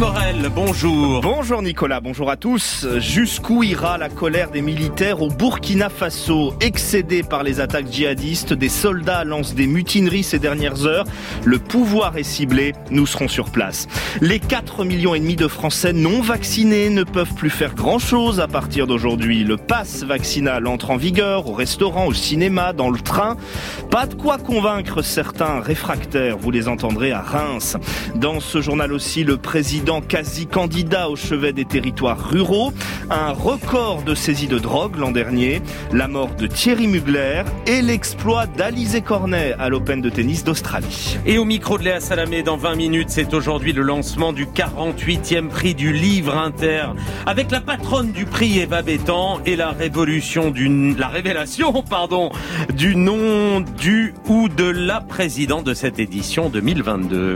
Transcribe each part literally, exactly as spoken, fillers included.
Morel, bonjour. Bonjour Nicolas, bonjour à tous. Jusqu'où ira la colère des militaires au Burkina Faso? Excédés par les attaques djihadistes, des soldats lancent des mutineries ces dernières heures. Le pouvoir est ciblé, nous serons sur place. Les quatre millions et demi de Français non vaccinés ne peuvent plus faire grand-chose à partir d'aujourd'hui. Le pass vaccinal entre en vigueur au restaurant, au cinéma, dans le train. Pas de quoi convaincre certains réfractaires, vous les entendrez à Reims. Dans ce journal aussi, le président quasi candidat au chevet des territoires ruraux, un record de saisie de drogue l'an dernier, la mort de Thierry Mugler et l'exploit d'Alizé Cornet à l'Open de tennis d'Australie. Et au micro de Léa Salamé, dans vingt minutes, c'est aujourd'hui le lancement du quarante-huitième prix du livre inter, avec la patronne du prix Eva Bétan et la révolution du, la révélation, pardon, du nom du ou de la présidente de cette édition deux mille vingt-deux.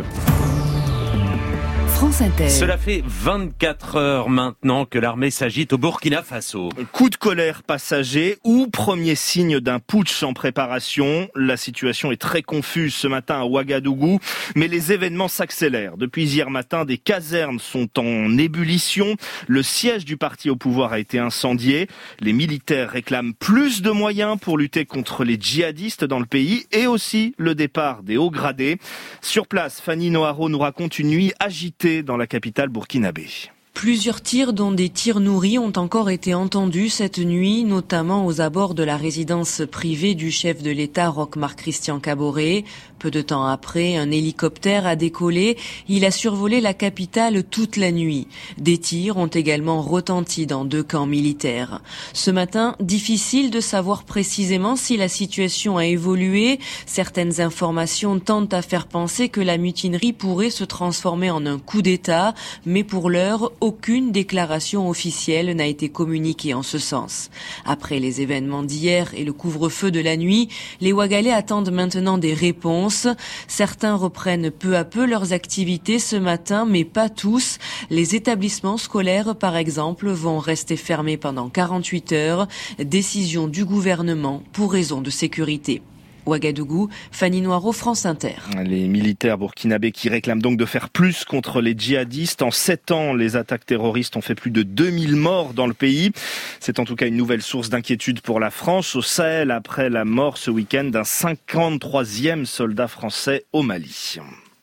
France Inter. Cela fait vingt-quatre heures maintenant que l'armée s'agite au Burkina Faso. Coup de colère passager ou premier signe d'un putsch en préparation. La situation est très confuse ce matin à Ouagadougou, mais les événements s'accélèrent. Depuis hier matin, des casernes sont en ébullition. Le siège du parti au pouvoir a été incendié. Les militaires réclament plus de moyens pour lutter contre les djihadistes dans le pays et aussi le départ des hauts gradés. Sur place, Fanny Noharo nous raconte une nuit agitée dans la capitale burkinabé. Plusieurs tirs, dont des tirs nourris, ont encore été entendus cette nuit, notamment aux abords de la résidence privée du chef de l'État, Roch-Marc Christian Kaboré. Peu de temps après, un hélicoptère a décollé. Il a survolé la capitale toute la nuit. Des tirs ont également retenti dans deux camps militaires. Ce matin, difficile de savoir précisément si la situation a évolué. Certaines informations tentent à faire penser que la mutinerie pourrait se transformer en un coup d'État, mais pour l'heure, aucune déclaration officielle n'a été communiquée en ce sens. Après les événements d'hier et le couvre-feu de la nuit, les Ouagalais attendent maintenant des réponses. Certains reprennent peu à peu leurs activités ce matin, mais pas tous. Les établissements scolaires, par exemple, vont rester fermés pendant quarante-huit heures. Décision du gouvernement pour raison de sécurité. Ouagadougou, Fanny Noharo, France Inter. Les militaires burkinabés qui réclament donc de faire plus contre les djihadistes. En sept ans, les attaques terroristes ont fait plus de deux mille morts dans le pays. C'est en tout cas une nouvelle source d'inquiétude pour la France au Sahel après la mort ce week-end d'un cinquante-troisième soldat français au Mali.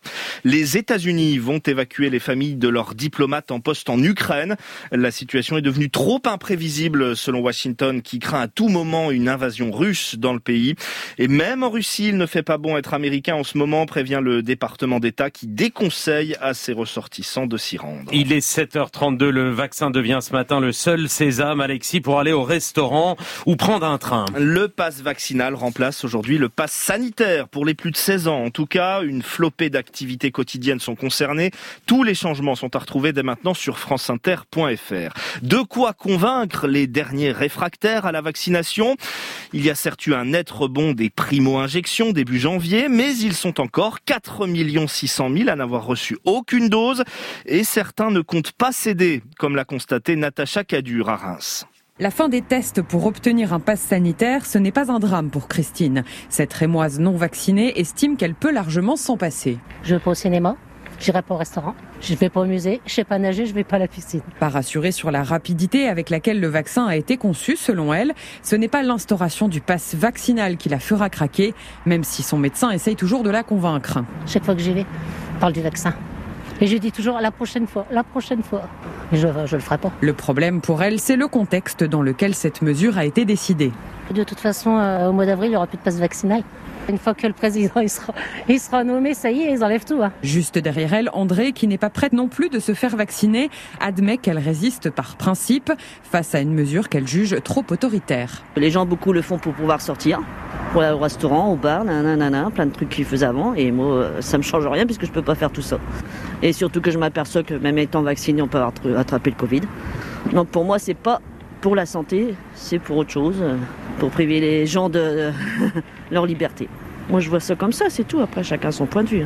Les États-Unis vont évacuer les familles de leurs diplomates en poste en Ukraine. La situation est devenue trop imprévisible selon Washington qui craint à tout moment une invasion russe dans le pays. Et même en Russie, il ne fait pas bon être américain en ce moment, prévient le département d'État qui déconseille à ses ressortissants de s'y rendre. Il est sept heures trente-deux, le vaccin devient ce matin le seul sésame, Alexis, pour aller au restaurant ou prendre un train. Le pass vaccinal remplace aujourd'hui le pass sanitaire pour les plus de seize ans. En tout cas, une flopée d'activités quotidiennes sont concernées. Tous les changements sont à retrouver dès maintenant sur franceinter point f r. De quoi convaincre les derniers réfractaires à la vaccination? Il y a certes eu un net rebond des primo-injections début janvier, mais ils sont encore quatre millions six cent mille à n'avoir reçu aucune dose et certains ne comptent pas céder, comme l'a constaté Natacha Cadur à Reims. La fin des tests pour obtenir un pass sanitaire, ce n'est pas un drame pour Christine. Cette Rémoise non vaccinée estime qu'elle peut largement s'en passer. Je vais pas au cinéma, j'irai pas au restaurant, je vais pas au musée, je sais pas nager, je vais pas à la piscine. Pas rassurée sur la rapidité avec laquelle le vaccin a été conçu, selon elle, ce n'est pas l'instauration du pass vaccinal qui la fera craquer, même si son médecin essaye toujours de la convaincre. Chaque fois que j'y vais, on parle du vaccin. Et je dis toujours la prochaine fois, la prochaine fois. Mais je ne le ferai pas. Le problème pour elle, c'est le contexte dans lequel cette mesure a été décidée. De toute façon, euh, au mois d'avril, il n'y aura plus de passe vaccinal. Une fois que le président il sera, il sera nommé, ça y est, ils enlèvent tout. Hein. Juste derrière elle, André, qui n'est pas prête non plus de se faire vacciner, admet qu'elle résiste par principe face à une mesure qu'elle juge trop autoritaire. Les gens, beaucoup le font pour pouvoir sortir, pour aller au restaurant, au bar, nanana, plein de trucs qu'ils faisaient avant. Et moi, ça me change rien puisque je peux pas faire tout ça. Et surtout que je m'aperçois que même étant vacciné, on peut attraper le Covid. Donc pour moi, c'est pas pour la santé, c'est pour autre chose, pour priver les gens de leur liberté. Moi, je vois ça comme ça, c'est tout. Après, chacun son point de vue. Hein.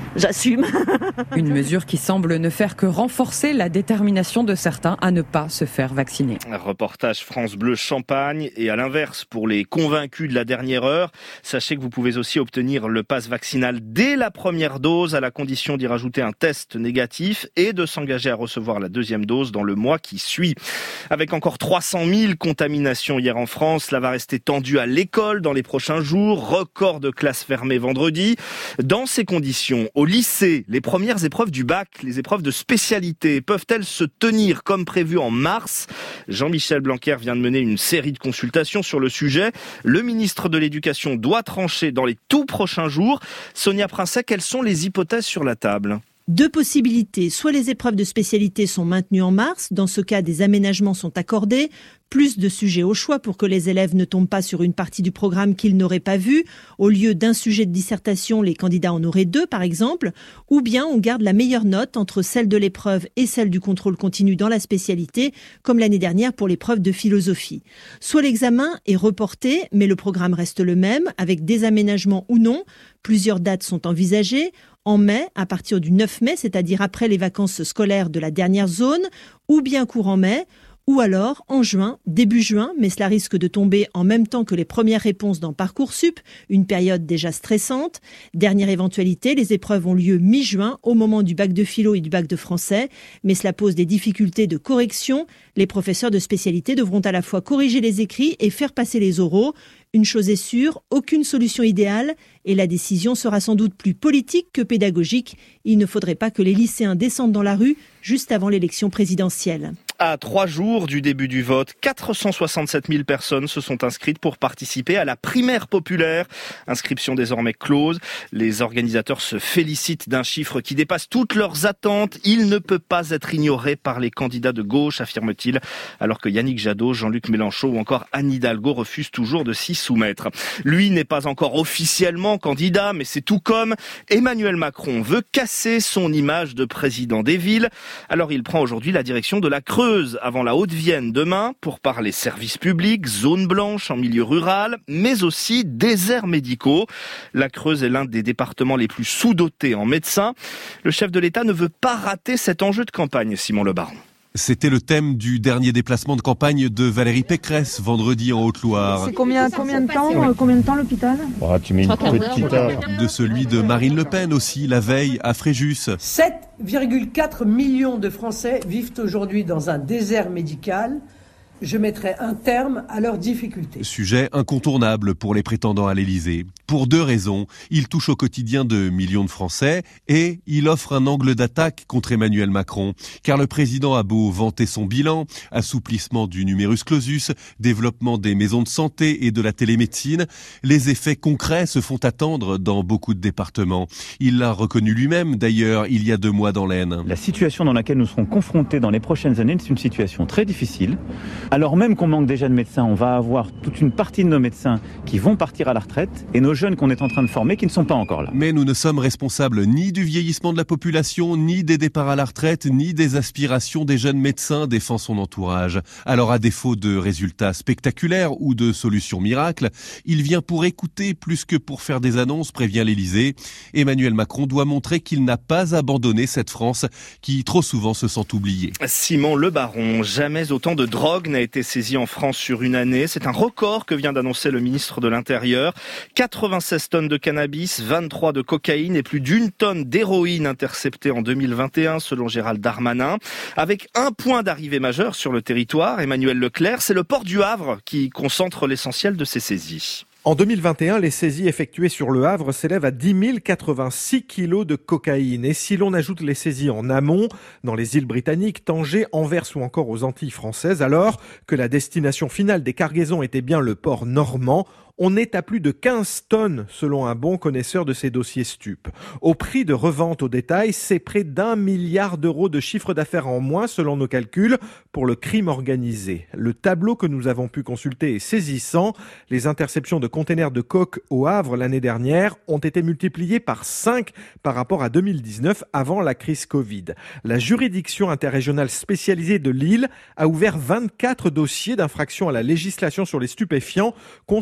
j'assume. Une mesure qui semble ne faire que renforcer la détermination de certains à ne pas se faire vacciner. Un reportage France Bleu Champagne. Et à l'inverse, pour les convaincus de la dernière heure, sachez que vous pouvez aussi obtenir le pass vaccinal dès la première dose à la condition d'y rajouter un test négatif et de s'engager à recevoir la deuxième dose dans le mois qui suit. Avec encore trois cent mille contaminations hier en France, cela va rester tendu à l'école dans les prochains jours. Record de classes fermées vendredi. Dans ces conditions, au lycée, les premières épreuves du bac, les épreuves de spécialité, peuvent-elles se tenir comme prévu en mars ? Jean-Michel Blanquer vient de mener une série de consultations sur le sujet. Le ministre de l'Éducation doit trancher dans les tout prochains jours. Sonia Princet, quelles sont les hypothèses sur la table ? Deux possibilités. Soit les épreuves de spécialité sont maintenues en mars. Dans ce cas, des aménagements sont accordés. Plus de sujets au choix pour que les élèves ne tombent pas sur une partie du programme qu'ils n'auraient pas vue. Au lieu d'un sujet de dissertation, les candidats en auraient deux, par exemple. Ou bien on garde la meilleure note entre celle de l'épreuve et celle du contrôle continu dans la spécialité, comme l'année dernière pour l'épreuve de philosophie. Soit l'examen est reporté, mais le programme reste le même, avec des aménagements ou non. Plusieurs dates sont envisagées. En mai, à partir du neuf mai, c'est-à-dire après les vacances scolaires de la dernière zone, ou bien courant mai, ou alors en juin, début juin, mais cela risque de tomber en même temps que les premières réponses dans Parcoursup, une période déjà stressante. Dernière éventualité, les épreuves ont lieu mi-juin, au moment du bac de philo et du bac de français, mais cela pose des difficultés de correction. Les professeurs de spécialité devront à la fois corriger les écrits et faire passer les oraux. Une chose est sûre, aucune solution idéale et la décision sera sans doute plus politique que pédagogique. Il ne faudrait pas que les lycéens descendent dans la rue juste avant l'élection présidentielle. À trois jours du début du vote, quatre cent soixante-sept mille personnes se sont inscrites pour participer à la primaire populaire. Inscription désormais close. Les organisateurs se félicitent d'un chiffre qui dépasse toutes leurs attentes. Il ne peut pas être ignoré par les candidats de gauche, affirme-t-il, alors que Yannick Jadot, Jean-Luc Mélenchon ou encore Anne Hidalgo refusent toujours de s'y soumettre. Lui n'est pas encore officiellement candidat, mais c'est tout comme Emmanuel Macron veut casser son image de président des villes. Alors il prend aujourd'hui la direction de la Creuse avant la Haute-Vienne demain pour parler services publics, zones blanches en milieu rural, mais aussi déserts médicaux. La Creuse est l'un des départements les plus sous-dotés en médecins. Le chef de l'État ne veut pas rater cet enjeu de campagne, Simon Le Baron. C'était le thème du dernier déplacement de campagne de Valérie Pécresse vendredi en Haute-Loire. C'est combien, combien de temps, euh, combien de temps l'hôpital ? Oh, tu mets une petite heure. De celui de Marine Le Pen aussi, la veille à Fréjus. sept virgule quatre millions de Français vivent aujourd'hui dans un désert médical. Je mettrai un terme à leurs difficultés. Sujet incontournable pour les prétendants à l'Élysée. Pour deux raisons. Il touche au quotidien de millions de Français et il offre un angle d'attaque contre Emmanuel Macron. Car le président a beau vanter son bilan, assouplissement du numerus clausus, développement des maisons de santé et de la télémédecine, les effets concrets se font attendre dans beaucoup de départements. Il l'a reconnu lui-même d'ailleurs il y a deux mois dans l'Aisne. La situation dans laquelle nous serons confrontés dans les prochaines années, c'est une situation très difficile. Alors même qu'on manque déjà de médecins, on va avoir toute une partie de nos médecins qui vont partir à la retraite et nos jeunes qu'on est en train de former qui ne sont pas encore là. Mais nous ne sommes responsables ni du vieillissement de la population, ni des départs à la retraite, ni des aspirations des jeunes médecins, défend son entourage. Alors à défaut de résultats spectaculaires ou de solutions miracles, il vient pour écouter plus que pour faire des annonces, prévient l'Élysée. Emmanuel Macron doit montrer qu'il n'a pas abandonné cette France qui trop souvent se sent oubliée. Simon Le Baron, jamais autant de drogue n'a été saisi en France sur une année. C'est un record que vient d'annoncer le ministre de l'Intérieur. quatre-vingt-seize tonnes de cannabis, vingt-trois de cocaïne et plus d'une tonne d'héroïne interceptée en deux mille vingt et un selon Gérald Darmanin. Avec un point d'arrivée majeur sur le territoire, Emmanuel Leclerc, c'est le port du Havre qui concentre l'essentiel de ces saisies. En deux mille vingt et un, les saisies effectuées sur le Havre s'élèvent à dix mille quatre-vingt-six kilos de cocaïne. Et si l'on ajoute les saisies en amont, dans les îles britanniques, Tanger, Anvers ou encore aux Antilles françaises, alors que la destination finale des cargaisons était bien le port normand, on est à plus de quinze tonnes, selon un bon connaisseur de ces dossiers stupes. Au prix de revente au détail, c'est près d'un milliard d'euros de chiffre d'affaires en moins, selon nos calculs, pour le crime organisé. Le tableau que nous avons pu consulter est saisissant. Les interceptions de containers de coke au Havre l'année dernière ont été multipliées par cinq par rapport à deux mille dix-neuf, avant la crise Covid. La juridiction interrégionale spécialisée de Lille a ouvert vingt-quatre dossiers d'infraction à la législation sur les stupéfiants concernant le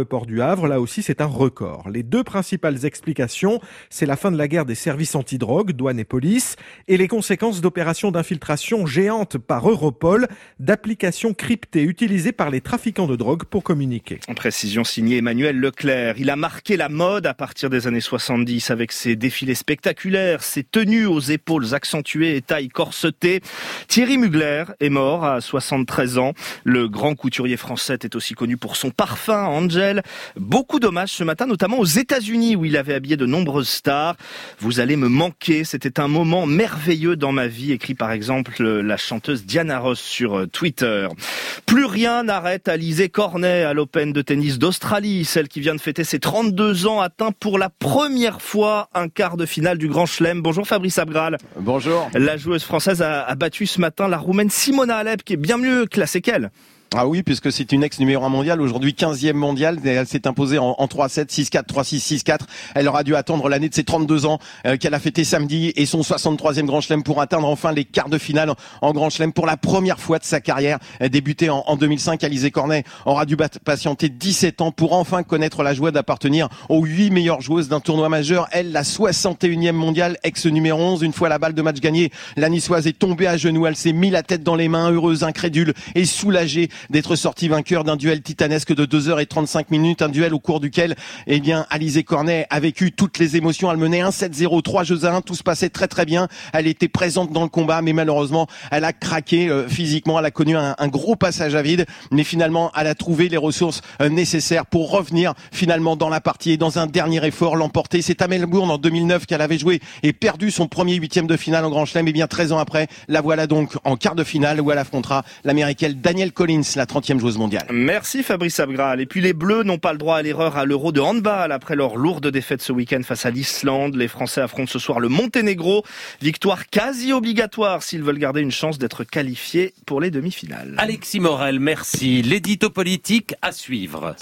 le port du Havre. Là aussi, c'est un record. Les deux principales explications, c'est la fin de la guerre des services antidrogue, douane et police, et les conséquences d'opérations d'infiltration géantes par Europol, d'applications cryptées utilisées par les trafiquants de drogue pour communiquer. En précision signée Emmanuel Leclerc. Il a marqué la mode à partir des années soixante-dix avec ses défilés spectaculaires, ses tenues aux épaules accentuées et tailles corsetées. Thierry Mugler est mort à soixante-treize ans. Le grand couturier français est aussi connu pour son parfum Angel. Beaucoup d'hommages ce matin, notamment aux États-Unis où il avait habillé de nombreuses stars. Vous allez me manquer, c'était un moment merveilleux dans ma vie, écrit par exemple la chanteuse Diana Ross sur Twitter. Plus rien n'arrête Alizé Cornet à l'Open de tennis d'Australie, celle qui vient de fêter ses trente-deux ans, atteint pour la première fois un quart de finale du Grand Chelem. Bonjour Fabrice Abgral. Bonjour. La joueuse française a, a battu ce matin la Roumaine Simona Halep, qui est bien mieux classée qu'elle. Ah oui, puisque c'est une ex numéro un mondial, aujourd'hui quinzième mondiale, elle s'est imposée en, en trois sept, six quatre, trois six, six quatre. Elle aura dû attendre l'année de ses trente-deux ans euh, qu'elle a fêté samedi et son soixante-troisième Grand Chelem pour atteindre enfin les quarts de finale en Grand Chelem pour la première fois de sa carrière. Elle débutait en, en deux mille cinq, Alizé Cornet aura dû patienter dix-sept ans pour enfin connaître la joie d'appartenir aux huit meilleures joueuses d'un tournoi majeur. Elle, la soixante et unième mondiale, ex numéro onze. Une fois la balle de match gagnée, la niçoise est tombée à genoux. Elle s'est mis la tête dans les mains, heureuse, incrédule et soulagée d'être sortie vainqueur d'un duel titanesque de deux heures trente-cinq minutes, un duel au cours duquel, eh bien, Alizé Cornet a vécu toutes les émotions. Elle menait un sept zéro, trois jeux à un, tout se passait très très bien. Elle était présente dans le combat, mais malheureusement, elle a craqué euh, physiquement. Elle a connu un, un gros passage à vide, mais finalement, elle a trouvé les ressources euh, nécessaires pour revenir finalement dans la partie et dans un dernier effort l'emporter. C'est à Melbourne en deux mille neuf qu'elle avait joué et perdu son premier huitième de finale en Grand Chelem. Et bien, treize ans après, la voilà donc en quart de finale où elle affrontera l'américaine Danielle Collins, la trentième joueuse mondiale. Merci Fabrice Abgral. Et puis les Bleus n'ont pas le droit à l'erreur à l'Euro de handball. Après leur lourde défaite ce week-end face à l'Islande, les Français affrontent ce soir le Monténégro. Victoire quasi obligatoire s'ils veulent garder une chance d'être qualifiés pour les demi-finales. Alexis Morel, merci. L'édito politique à suivre.